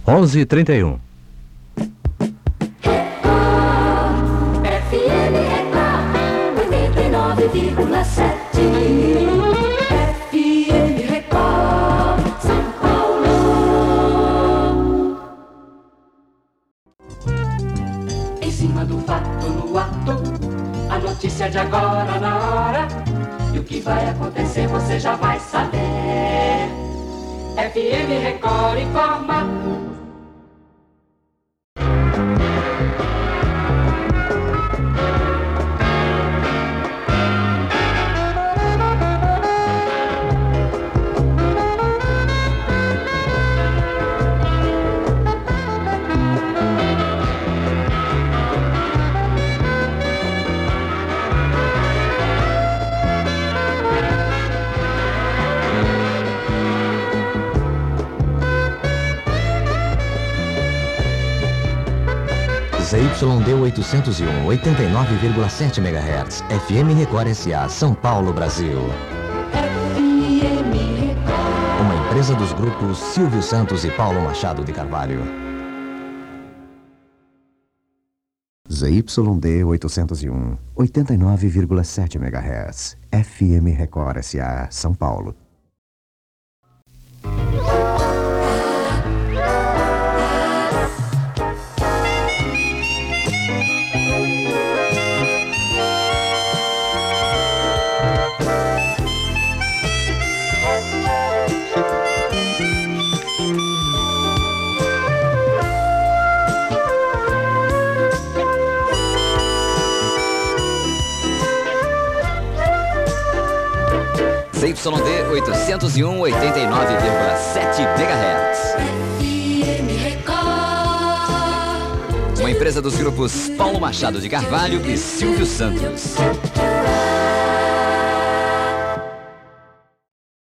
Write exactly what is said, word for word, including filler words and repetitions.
onze e trinta e um. F M Record oitenta e nove vírgula sete. F M Record São Paulo. Em cima do fato, no ato, a notícia de agora na hora. E o que vai acontecer você já vai saber. F M Record informa. Z Y D oitocentos e um, oitenta e nove vírgula sete megahertz, F M Record S A, São Paulo, Brasil. F M Record. Uma empresa dos grupos Silvio Santos e Paulo Machado de Carvalho. Z Y D oitocentos e um, oitenta e nove vírgula sete megahertz, F M Record S A, São Paulo. Z Y D oitocentos e um, oitenta e nove vírgula sete megahertz. F M Record. Uma empresa dos grupos Paulo Machado de Carvalho e Silvio Santos.